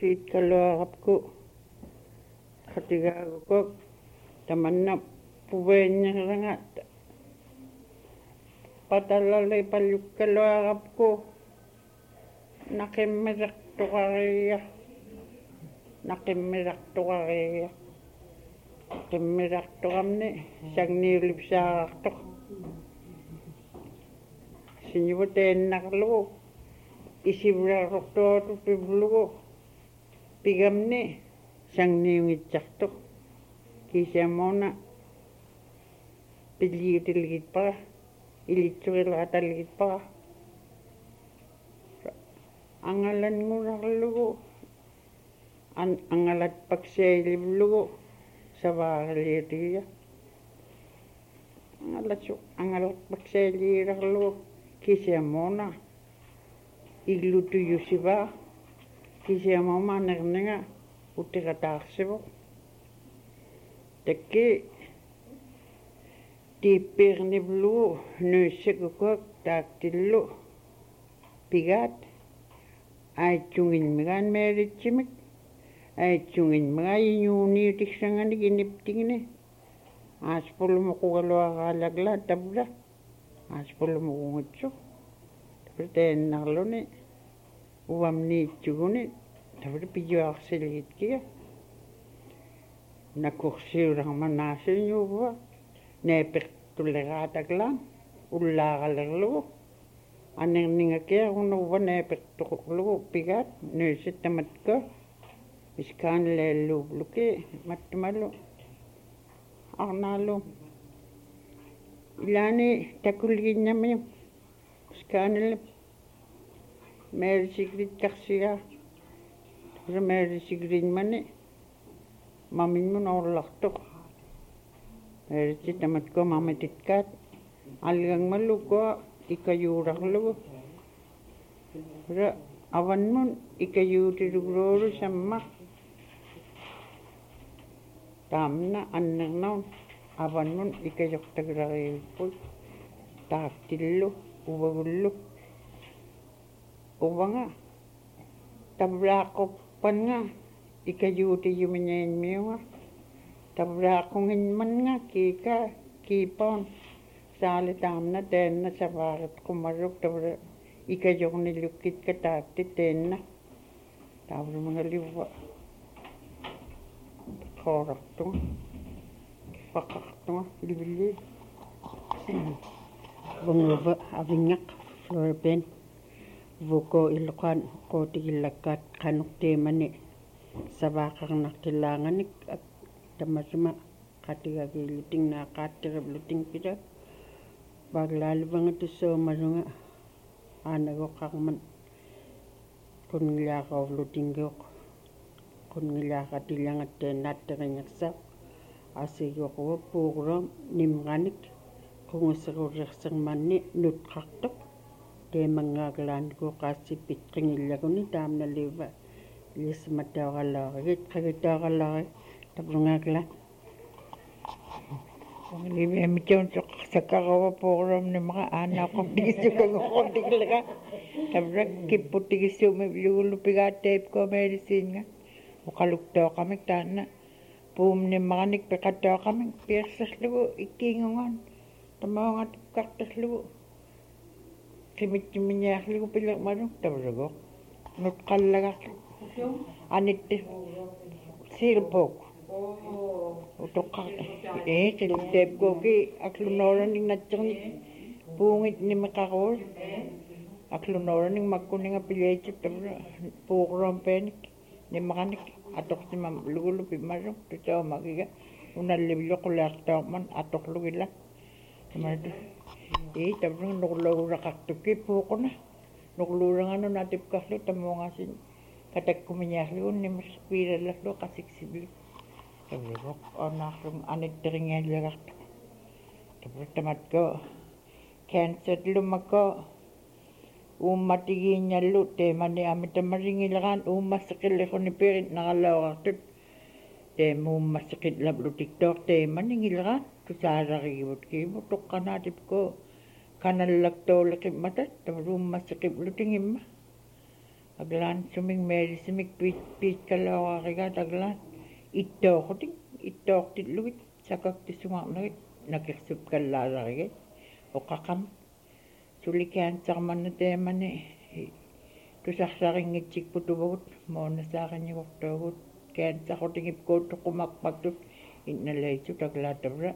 Siitkaluarapku qatigaagukuk tamanna puveenngeranga patallalli pallukkaluarapku naqimmirartuqariya qimmirartuqamni sagniulipsaarartoq siñuvuteennaqlugu isivlarortuatu pivlugu pigamni sagniungitsartoq kisiamuuna pilliutilgitpaqa ilitsurilqatalgitpaqa angalanngularlugu angalatpaksiailivlugu savaariliutigia angalatpaksiailiirarlugu kisiamuuna illutuyusivaa kisiamuuma anerninga utiqataarsivuq takki tiippiirnivlugu nuissakukuk taaktillu pigaat aitsunginmigaan meeritsimik aitsunginmigaa iñuuniutiksanganik iniptigni aaspulumuqugaluaqaalakla tavla aaspulumuqungutsu teennarluni uamniitsuguni tavla piyuarsilgitkiga nakursiularmanaasiñuuvua neepertuleraataklaam ullaaqalerlugu anerningakiarunuva neepertuqlugu pigaat nuisittamatko iskaanleelluuvluki mattumalu arnaalu ilaani takulginnamiu iskaanille meerisigrittarsigaa meerisigrinmani maminmun orlartoq meerissittamatko mamititkaat algangmallukkua ikayuurarlugu avanmun ikayuutiluguruuru sammaq taamna annernaun avanmun ikayortagulariivippuit taaktillu uvagullu uvanga tavlaaqorpannga ikayuutiyumiñainmiunga tavlaaqunginmannga kiipaun saali taamna teenna savaarit qumarruk tavla ikajornilukkitka taakti teenna taavlumangalivva qoorartunga paqartunga livilli vunguva avingaq floripen vuko illuqaan qootigillakkaat qanuqtiimani savaaqarnartillaanganik tamasuma qatigagiilluting naaqaattirivluting pita baglaalivangatussoomalunga aanagoqqarman qunnilaaqauvlutingiuq qunnilaaqatillangatteennaatteringерсаа асигиоқуа пуугулам нимганик qunguserullersermanni nutqartoq teemangaaglaanikku qaassipпит qingilлагуни таамналиува лисматтаораллааригит qagitaorallari таплунгаагла ливэмитэн саккарова пуугулам нимга аанааққортигиссукагоқортигиллага таврак киппуттигиссууми лугуллупигааттаипкомеэлисиинга оқалуктооқамик таанна puumnimmaраник пеқаттооқамик пиерсерлугу иккиингунгаан тамаонгатуккартерлугу қимиттиминиарлугу пилермалук тавлугу нутқаллагарлу анитти силпок утоққарта силтеепкуки аклунооранник натсерник пуунгит нимеқаруул аклунооранник маккунинга пилиатсип тавла пуугурампааник ниммараник аторсимам лугулу пиммалу тутаамагига уналливлоқулаартаорман аторлугила тамаату тавлун норлогурақартукки пууқуна норлуурангану натипкарлу тамуангасин катаккуминиарлугун нимас пиилалларлу қасиксивли тавлуоқ онаарлун аниттерингиаллагарту тавлутаматко кэнсерлумакко uummattigiinnallu teemani amitamaringilagaan uummasseqilleruni pirit narallauqartut teemuummasseqillaplutiktoor teemaningilagaan tusaalariivut kiimu toqqanaatipko kanallaktoolleqimmatat taruummasseqiplutingimma Aglan suming medicine pit kalawarigat aglan. Ittoortit lugit sakaktissumarnagit nakirsup kallalarigat oqaqam sulikaan sarmanna teemani tusarsarinngitsikputuvugut moonasaarinnikortuugut kaansaqutingipkuut toqumaqpaktut innalaitsu taklaatavra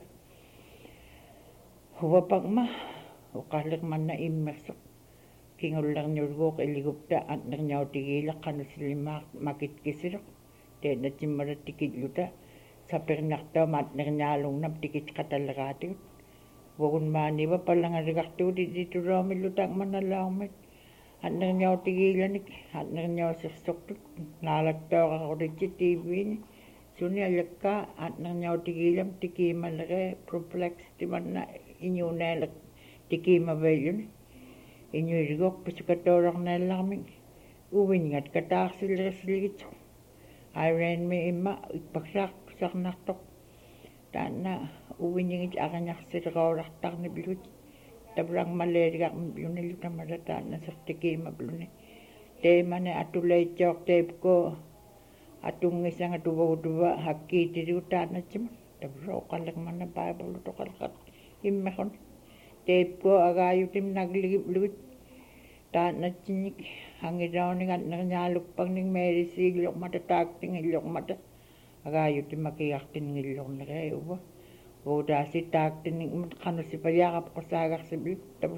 huvapaqma oqallermanna immersoq kingullerniulguuq iligupta atnerniautigiileqqanusilimaaq makitkisiloq teennatsimmalat tikilluta sapernartoomaat nerniaalungnam tikitqataleraatigut vogunmaaniva pallangaligartugut itituloomillutaaqmanalaarmit atnerniautigiilanik atnerniausirsortut naalaktooqaqulitsi tiiviini suni alakkaa atnerniautigiilam tikiimalere prophylaxis timanna iñuunaaleq tikiimavelluni iñuiliguq pisukatoolornaallarmik uvingat kataarsilerisligitsu Iron me imma ipaksaaq sarnartoq taanna uviningit aqanarsileqoorartarnipilut tabrangmaleerigarmi yunillutamala taanna sertikiimapluni teemane atulaitsoorteipko atungisanga tuvagutuva hakkiitiligu taannatsima tabra oqallermanna paapulu toqalqat immeqon teipko agaayutim nagligiplugut taannatsinik hangilaunigat nerniaalukpagning meelisiigilormata taaktingillormata agaayutimakigartinngillornere uva uutaasi taaktinningmat qanusipayaaqapqosaagarsipilu tavu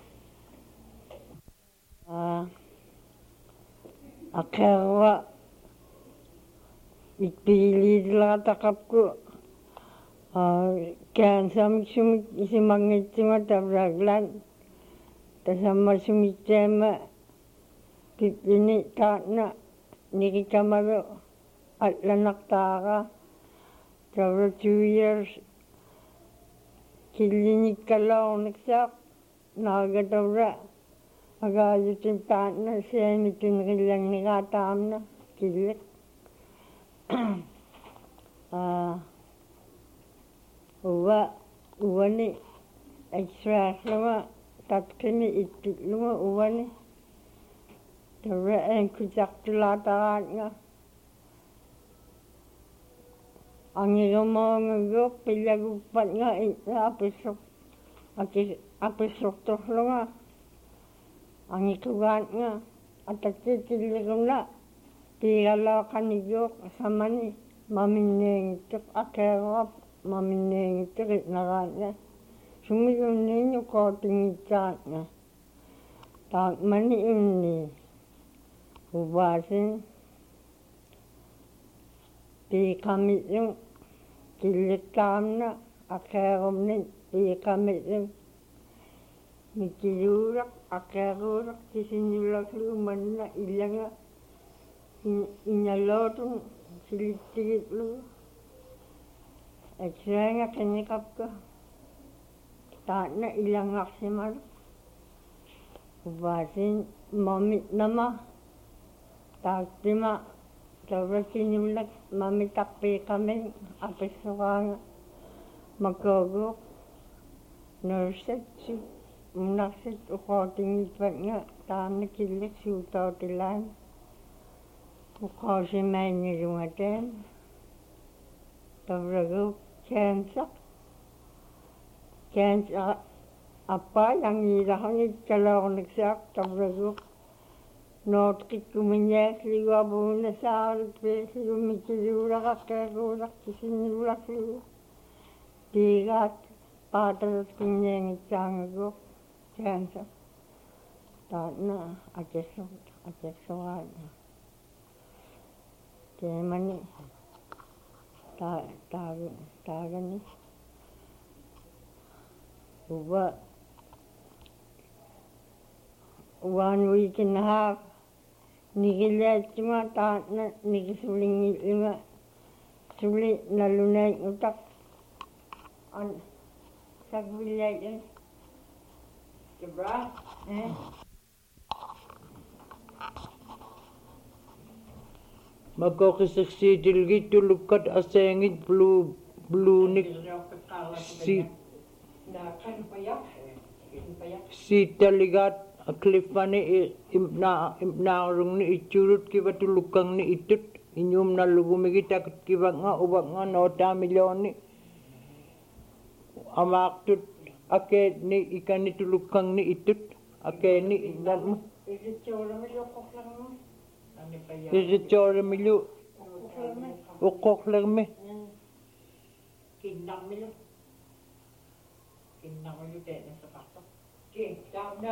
aqerwa ikpiiliitilaqataqapku kaansamik isimangitsinga tavraaglan tasammasumiktaama kitlini taatna nikikamalu atlanaqtaaqa tavra 2 years killinikkalloorniksaaq naagatavra agaayutin taatna seenitinrillannigaa taamna killik uwani extraaslunga tatkini ittitlunga uwani tavra enkutartulaataraatnga angigumoonguguuq pillaguppatnga itna apissortorlunga angikugaatnga atakkikilliguna tiigalooqaniguuq samani maminneengittuq akeeruap maminneengittuq itnaraatna sumiyunniinnu kootingitsaatnga taakmani unni uvaasin piiqamitlung killiktaamna akeerumnin piiqamitlung mikiluulaq akeeruulaq kisinnulakluumanna illanga inalootun silittigitlu extraanga qinniqapka taatna ilangarsimalu uvaasin mamitnama taaktima tavrakinullak mamitaqpiiqamin apissuqaanga makooguuq nursetsu unarsit uqootingitpatnga taanna killik suutootilaan uqaasimaannilungateen tavraguuq cancer appaa yangiilarnit kaloorniksaaq tavraguuq nootqikkumiñaakligua puunasaarut kisinnulaklugu tiigaat paatalut kinniangitsaangaguuq cancer taatna akessuaatna teemani taagani uva 1 week and a half nigilaatsunga taatna nigisulingitlunga suli nalunaitngutaq an sagvillaitun Tabra makoqisiqsiitilgit tulukkat aseengit bluunik siitaligaat Cliffani imnaarung ni ichurut kiva tulukang ni itut inyum na lugumigi takut kiva nga ubak nga nota milyoni amaktut ake ni ikan ni tulukang ni itut ake ni inan mo Irichora milyu ukok lang me Kinang milyo tayo na sa kakto. Tama na.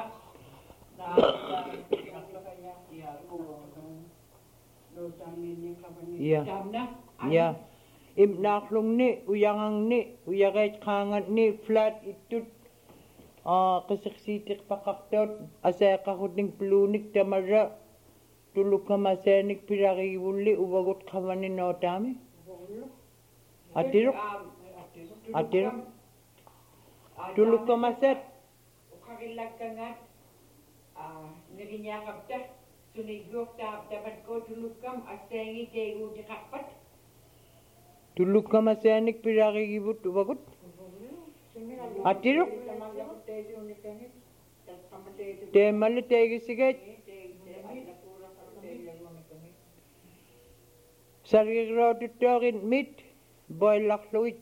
Ya. Imnaklong ni, uyangang ni, uyagay kangan ni, flat itut. Kasaksitik pakaktot, asaya kakuting plunik tamara. Tuluk ka masenik pirakiwuli, uwagot kamani notami. Atirok. Tuluk ka maset. Ukakilag ka nga. Narinyakap ta. Sunigok dapat ko tulukam asengi tegu di kapat. Tuluk ka masenik pirakiwut, uwagot. Atirok. Temali tegi sigat. Sarigro tutorin mit. Boy lakluit.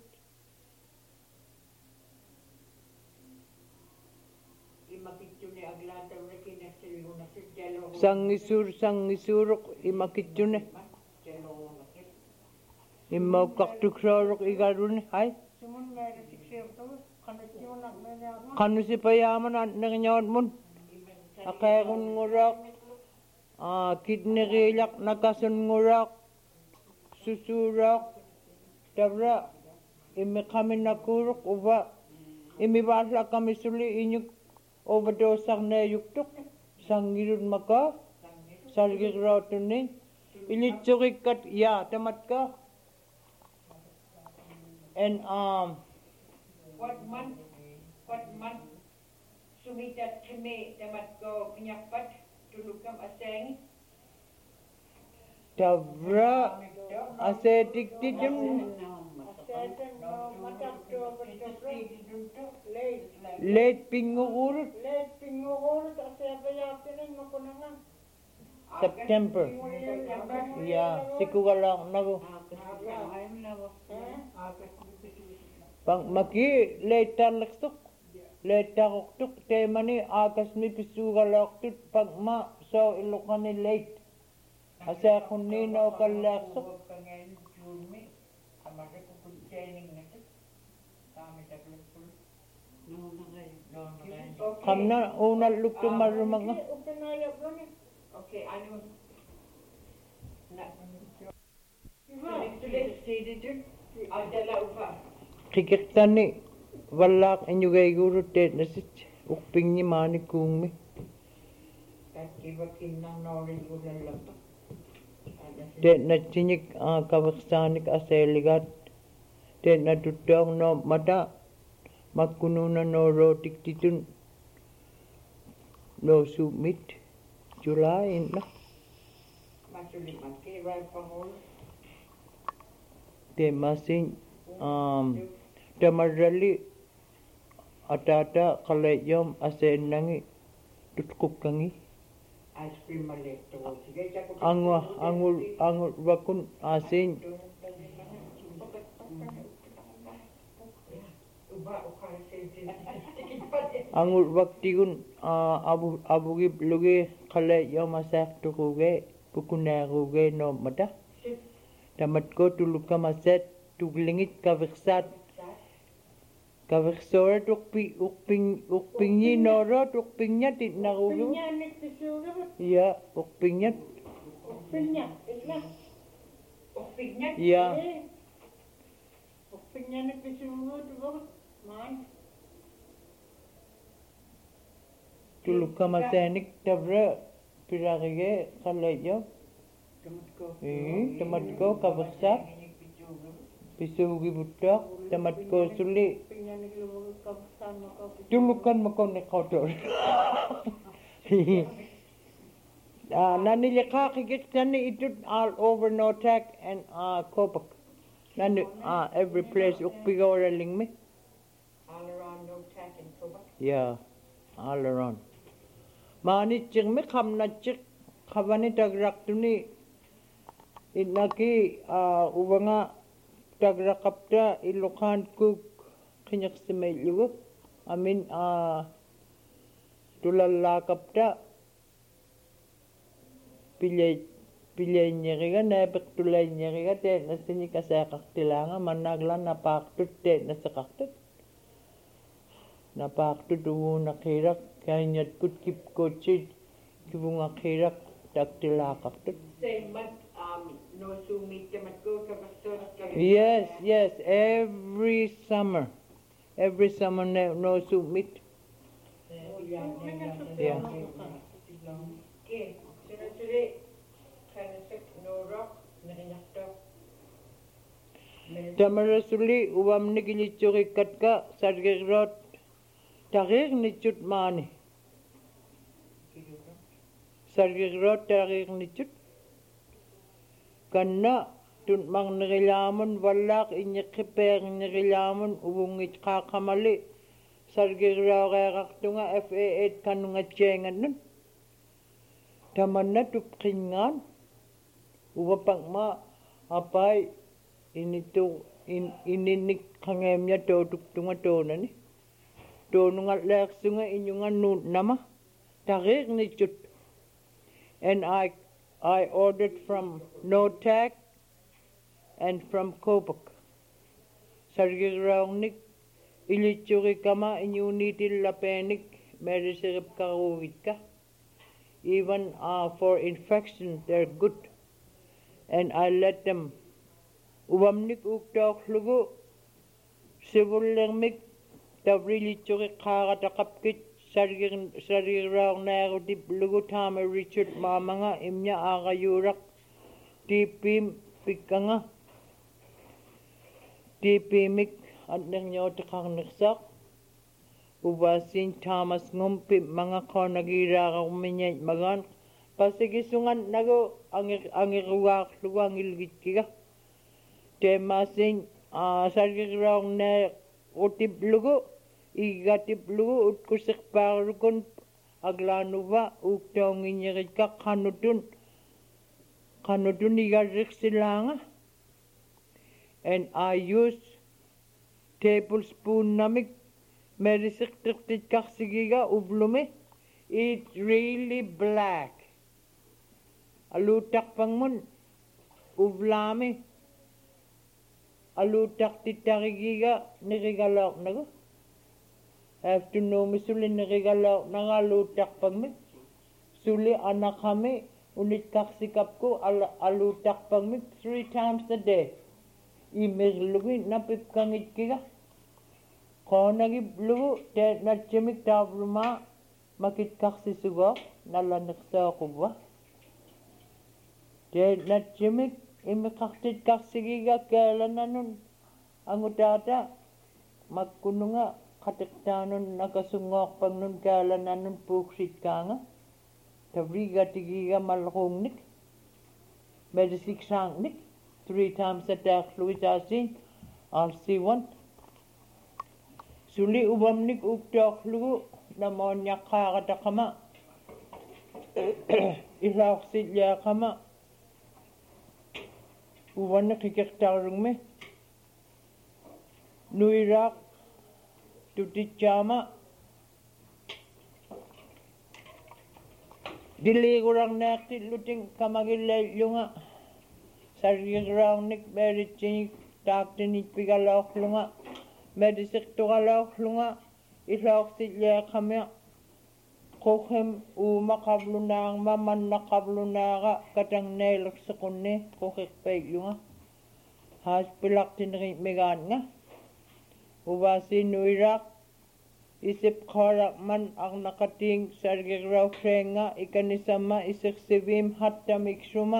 Sangisurok imakitune. Imaw kaktukrorok igarune. Hay. Kanu si payaman at nangyawad mo. Akayakon ngurak. Kidnigilak nakasun ngurak. Susurak. Tabra. Imi kami nakurok uba. Imi basla kami suli inyuk. Overdosak na yuktuk. Sangirun maka. Sargig rautunin. Ilitsurikat. Ya, tamat ka. And What month sumitat kami tamat ko pinyapat tulukam aseng. Tabra. Asetik tijem. Late pingurut. September. Ya, sikugalang nago. Pang maki late talakstuk. Late takuktuk. Temani akas mi pisugalaktuk. Pag ma so ilokani late. Asa kunino kalaksuk. Kamna unal lukto marumang. Okay, ano? Adala upa. Kikirtani walak inyugay guru te nasit ukping ni mani kungmi. Kiba kinang nori ulan lapak. Te nachinik kawaksanik aseligat. Te natutong no mata. Magkununa no rotik titun. No submit. July na. Masuliman kira pangol. Te masin tamarali atata kalayom asen nangi tutkuk kangi. Ice cream malit to. Sige, Angul bakun asin angul baktigun abugib luge kalayom asak tukuge pukunaruge no mata. Tamat ko tuluka maset tuglingit kaviksat. Kaviksora ukping ni noro ukpingnya tit narugu. Ya, ukpingnya. Ya. Tuluka masenik tabra piragige kalayom. Tamat ko kaviksat. Pisugi budak, tamat ko suli. Tulukan mako ni kotor. Nani leka kikit nani itut all over Notak and Kopak. Nani every place ukpigora ling me. All around Notak and Kopak. Yeah, all around. maanitsigmi qamnatsiq qavani tagraktuni innaki uvanga tagraqapta illuqaan kuk qinyiqsimaillugu amin tulallaaqapta pileññeriga naapiqtulaññeriga teetnassini kasaaqartilaanga mannaaglan napaaqtut teetnasseqartut napaaqtut uguunaqiiraq kainyatkut kipkootsit kivungaqiiraq taktilaaqartut. No sumit tamat go kapastor. Yes, every summer no sumit. Yeah. Okay, sunod-sunod. Kanasik no rock narinakto. Tamarasuli uamnikilitsurikkatqa sargirroot taqiirnitsut maani. Sargirroot taqiirnitsut kanna tunmaqnerilaamun vallaaq inñiqqipeernerilaamun uvungit qaaqamali sargirrooreerartunga FA8 kannungatjeengannun tamanna tupqingaan uvapaqma apai ininnik qangeemña tootuktunga toonani toonungalleersunga iñungannuutnama taqiirnitsut and I ordered from NOTAC and from Kopak. Sargirraungnik ilitsurikama inyunitillapenik merisiripkarugitka. Even for infection they're good. And I let them uvamnik uktaaqlugu sivullermik tavrilitsurikqaarataqapkit sargirraarnaarutip lugutaama Richard maamanga imña aaqayuuraq tiippiim pikkanga tiippiimik atnerñootiqarnersaaq uvaasiin Thomas ngumpi manga qonagiiraaqarmiñait magaan pasigisungan nagu angiruaaqlugu angilgitkiga teemaasiin sargirraarnaarutiplugu igatiplugu utkusiqpaarukun aglaanuva uktaunginñerikka qanutun igarriqsilaanga and I use tablespoon namik merisiqtirtitkarsigiga uvlumi it's really black aluuttaqpangmun uvlaami aluuttaqtittarigiga nirigaloornagu afternoon suli nirigalo nangaluuttaqpagmik suli anaqami unitkarsikapku aluuttaqpagmik 3 times a day imirlugi napipkangitkiga qoonagiplugu teetnatsimik taavluma makitkarsisugo nallanirsaaquvva teetnatsimik imiqartitkarsigiga kaalananun angutaata makkununga qatiqtaanun nakasungoorpagnun kaalanannun puuksitkaanga tavigatigiga malruungnik medisiksaangnik 3 times a day luitaasiin I'll see one suli uvamnik uktaaqlugu namoonyaqqaarataqama ilaorsillaaqama uvanni qikertaarungmi nuiraaq tutitsaama diliigurarnaaqtillutin kamagilleillunga sargirraarnik meeritsinik taaktinik pigalaorlunga medisiqtuqalaorlunga ilaorsillaaqamia qoqim uumaqavlunaarma mannaqavlunaaqa katangneelersequnni qoqiqpaillunga haaspilaqtinerimegaanga uvaasinuiraaq isipqaaraqman arnaqatiin sargirraukseenga ikanisamma isirsiviim hattamiksuma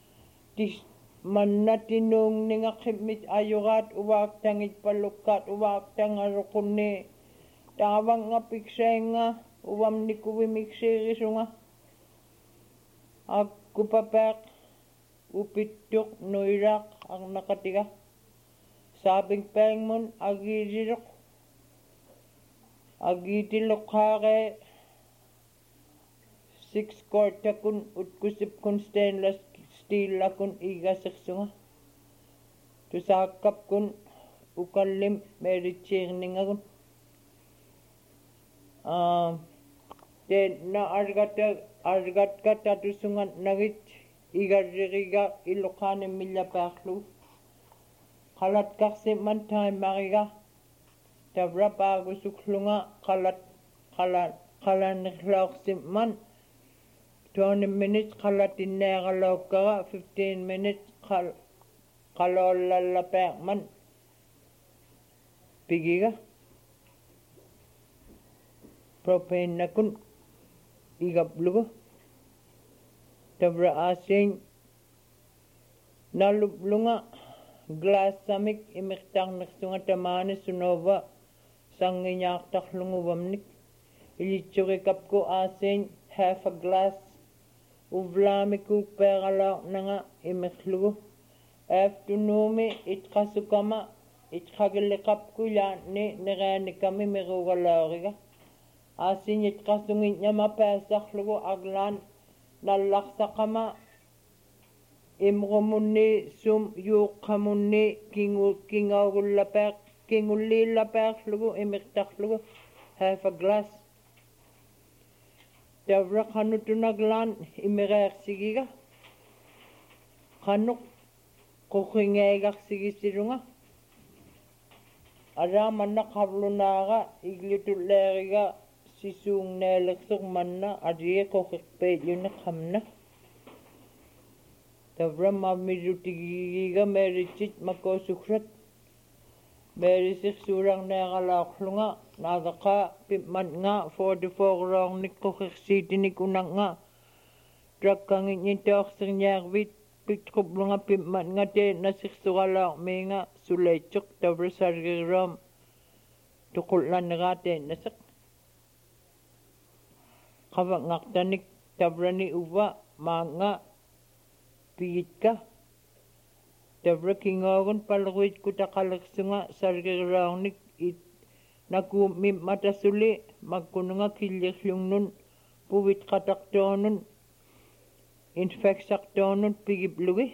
mannatinuungningaqimmit ajuraat uvaaktangit pallukkaat uvaaktangaruqunni taavangapiksainga uvamnikuvimiksiirisunga akkupapaaq upittuq nuiraaq arnaqatiga saapingpaingmun agiiriruq agiitilluqqaaqe 6 kortakun utkusipkun stainless steel lakun igasirsunga tusaakapkun ukallim meritsiirningagun te na argatka tatusungan nagit igarririga iluqaanim millapaarlu qalatkarsi mantaimariga tavra paagusuklunga qalanirlaorsimman 20 minutes qalatinneeralookkara 15 minutes qaloollallapeerman pigiga propane nakun igablugu tavra asin nalublunga glass samik imirtarnersunga tamaani sunova sanginyaartarlunguvamnik ilitsurikapku asin half a glass uvlaamiku peeralaornanga imirlugu afternooni itqasukama itqagilliqapku yaanni niraanikami mirugalaoriga asin itqasungitñama paasarlugu aglaan nallarsaqama imrumunni sum yuuqqamunni kingulliillapeerlugu imirtarlugu half a glass tavra qanutunaglaan imireersigiga qanuq quqingeegarsigisirunga araamanna qavlunaaga iglutulleeriga sisuungneelersuq manna arie quqirpeetluni qamna tavra mamilutigiga meritsit makosukrat merisirsuularneeralaorlunga naadaqa pimmatnga 44-roornik quqirsiitinik unanga trakkangitnitoorserniarvit pitqublunga pimmatnga te nasirsuralaormiinga suleitsuq tavra sargiriram tuqullaniraa teennaseq qavaqngartanik tavrani uva maanga pigitka tavra kingoogun palruit kutaqalersunga sargiriraornik it naku mimmatasuli makkununga killirlungnun puvit qatartoonun infeksartoonun pigiplugi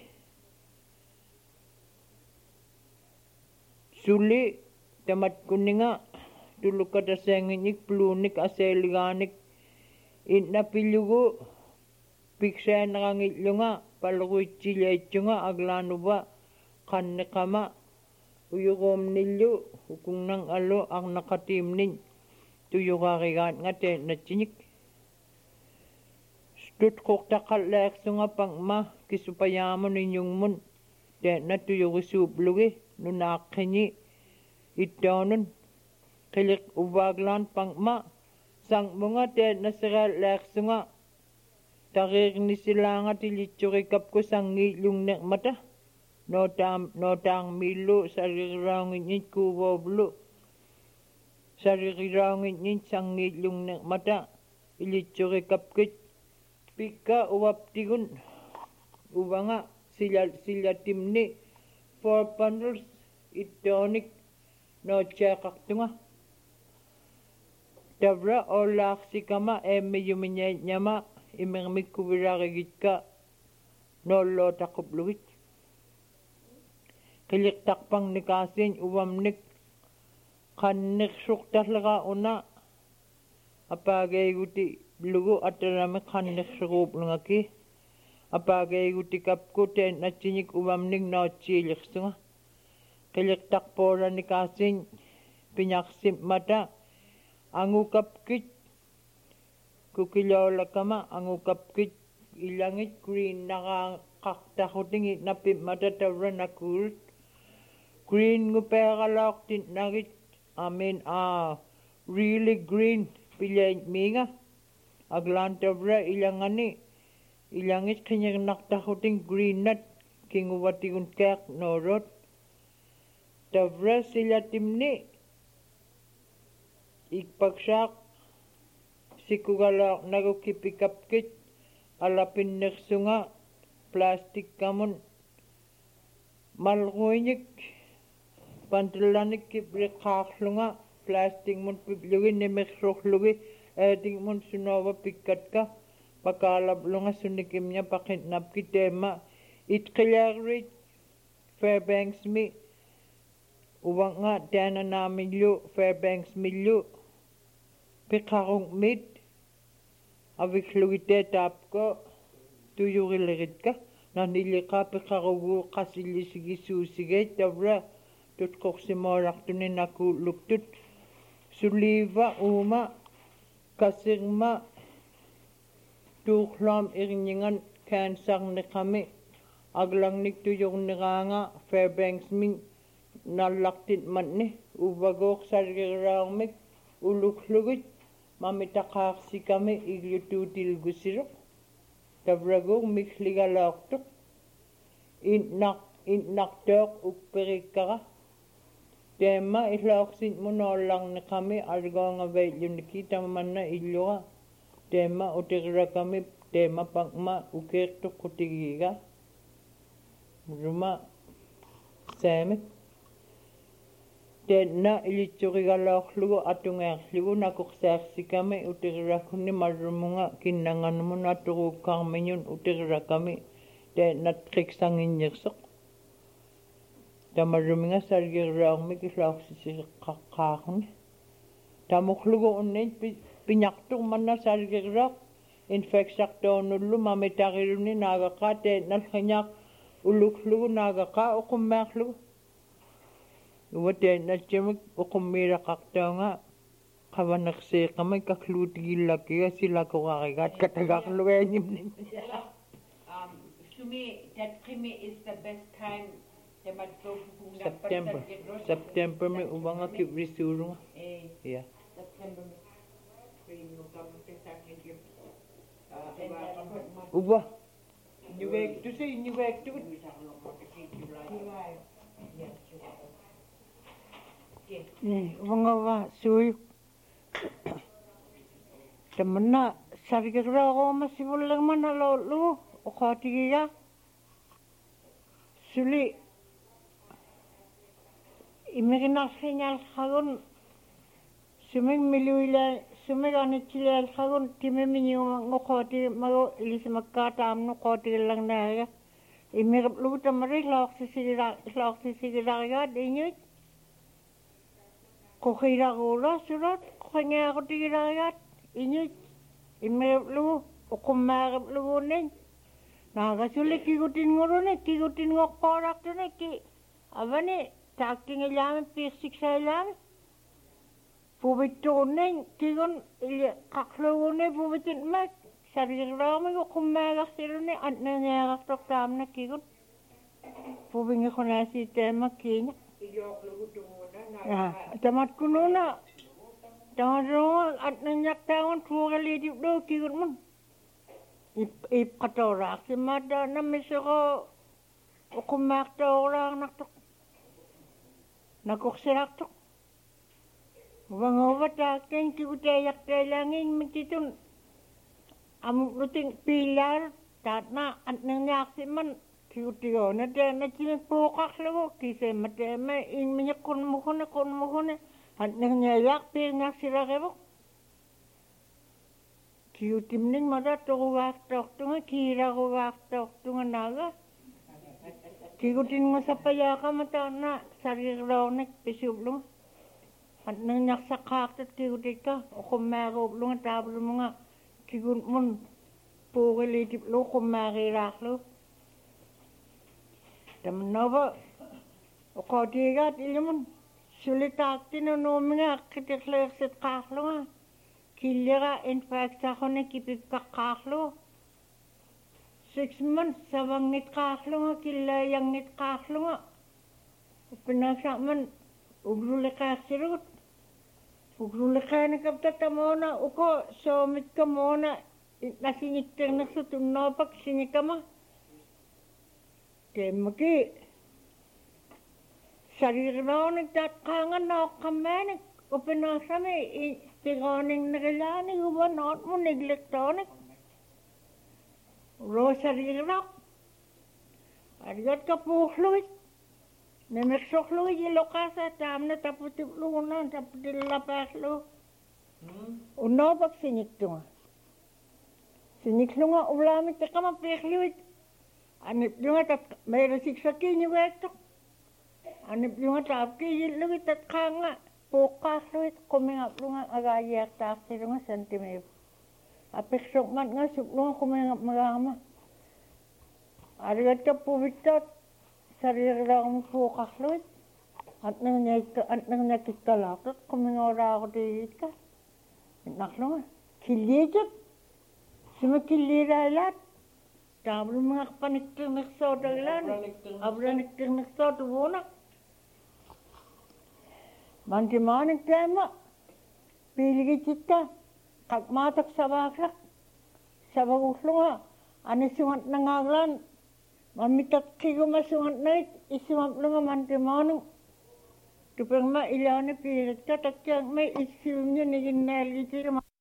suli tamatkunninga tulukataseengitnik pluunik aseeligaanik innapillugu piksaanerangillunga palruitsileitsunga aglaanuva qanneqama uyuruumnillu ukungnan alu arnaqatiimnin tuyurarigaatnga teennatsinik stutquqtaqalleersunga pangma kisupayaamun inyungmun teenna tuyurisuuplugi nunaaqqini ittoonun qiliq uvaaglaan pangma sangmunga teenna seraaleersunga tariirnisilaanga tilitsurikapku sangiillungnermata nootaangmiillu saririraungitnit kuuvoovlu saririraungitnit sangiillungnermata ilitsurikapkit pikka uvaptigun uvanga sillatimni 4 bundles ittoonik nootseeqartunga tavra ollaarsikama eemmiyumiñaitñama imirmikkuvilarigitka noollootaquplugit qiliqtarparnikaasin uvamnik qannirsuqtarlera una apaageiguti lugu atalami qannirsuruuplungaki apaageigutikapku teennatsinik uvamnik nootsiilirsunga qiliqtarpooranikaasin piñarsimmata angukapkit kukiloolakama angukapkit ilangit green naqaaqartarutingi napimmata tavra nakuulut green ngupeeralaortin nagit really green pileitmiinga aglaan tavra ilangit qinirnartarutin greennat kinguvatigun keaq noorot tavra silatimni ikpaksaaq sikugalaaq nagukipikapkit alapinnersunga plastikkamun malruinik pantallanik kipliqqaarlunga plastikmun piplugi nimirrurlugi aatingmun sunova pikkatka Pakalap lunga sunikim niya pakitnap kitema. Itkilarit Fairbanks mi. Uwang nga dana namin yu Fairbanks milyu. Pikarong mit. Aviklugite tapko. Tuyuriligit ka. Nanili ka pikarugu kasilisigisugit tavra. Tutkoksimoraq tunin aku luktut. Suliva uma. Kasirma. Tuklam iringan kansang ni kami. Aglang niktuyung niranga Fairbanks min nalaktit man ni. Ubagok sargirangmik. Uluklugit. Mamitakarsi kami iglututil gusirok. Tabragok mikligalaktok. Innaktok ukperikara. Tema islaksit mo nolang ni kami. Alga nga vay yun nakita man na ilura. Tema utikra kami, tema pangma ukirto kutigiga. Ruma seme. Tena ilitsuriga lauklugo atungerlugo nakuksersi kami utikra kuni marumunga kinangan mo naturukang minyon utikra kami. Tena triksangin yersok. Tamaruminga sargirang mi kislauksisi kakakon. Tamuklugo unin pinyakto man na sargirak. Infeksak to nulu mamitariruni nagaka te nalhanyak uluklugo nagaka o kumaklugo. Uwate na chimik o kumira kakta nga. Kawanaksi kamay kaklutigila kaya sila ko kakigat katagaklugo yun. Sumi, that primi is the best time. September may ubang nga kibrisuro nga. Yeah. September. Uba. Inyuwek to say, inyuwek to. Mga suy. Temen na sargira ko masibol lang man halolo. O katigiya. Suli. Imiginas kanyal kagun. Sumig miluila. Sumig anitila kagun. Time minyo ngokoti mago ilis magkatam no koti lang na. Imigap luta marik laok sisigira ya dinyut. Kokira gula surat. Kanya ako tigira ya inyut. Imigap lu. Ukumagap lu nin. Nakasulit kigutin ngurune. Kigutin ngokorak to na ki. Abane. Takking ilam, pisik sa ilam. Pubitunin, kigon, kakluune, pubitin mak. Sarirami ko kumagas sila ni, at nangyayag toktam na kigon. Pubingi ko na si tema kinya. Tamat ko nuna. Tamat ko at nanyak taon, tuwagalidip do, kigon man. Ipkatorak, si mada na miso ko, kumakta orang naktok. Nakuksirak to. Wangawa takin kikutayak tailangin mititun. Amuk luting pilar tatna at nangyaksi man kikutiyo na tayo na sinipukak lago kisay matema in minya kunmuhuna at nangyayak pilnyak sirakebo. Kikutimning mada tukuwak toktunga kirakawak toktunga naga. Kikutin mo sa payaka mata na sariraunik pisublong. At nang naksakak at kikutin ka, o kumaroblong at tablo mo nga, kikun mo, pukilitip lo, kumarirak lo. Taman na ba, o kautigat ilimon, sulitak tinanong nga, kitiklersit kaklo nga. Kilira, in fact, ako na kipip kakaklo. 6 months, sabang nit kaklo nga, kilayang nit kaklo nga. Pinasak man, uglulika sirut. Uglulika na kaptata mo na, uko, somit ka mo na, nasingitir na sa tunopak, sinika ma. Kaya maki, sarili mo nagtatkangan na ako kamanik, o pinasami, tiganing nakilani, uban not mo, neglectonic. Rosary rock. Arigat ka po hluit. Namiksok hluit ilo kasa tam na taputip luna taputil lapas lu. Uno pag sinik tunga. Siniklunga ulamit takama pekliwit. Anip lunga tat mayroon siksaki ni wetok. Anip lunga tapki yilwit at kanga. Pokasluit kumingap lunga agayak takti lunga sentimeter. Apeksok mat nga suklunga kumingap magama. Arigat ka puwitot. Sarili lang pokasluit. At nang nakikalakat kumingora ako dito ka. Naklunga. Kiliyajat. Sumakilira lahat. Dami mga kapaniktir-niksoda ilan. Abra-niktir-niksoda bunak. Manti-manik tema. Piligit ka. Kagmatak sa bakrak. Sa baguslo nga. Ano sungat na ngaglan. Mamitat kigo masungat na it. Isungat nga manti-manik. Tupang mailaw na pilit ka. Tatyang may isim niya naging nalgit.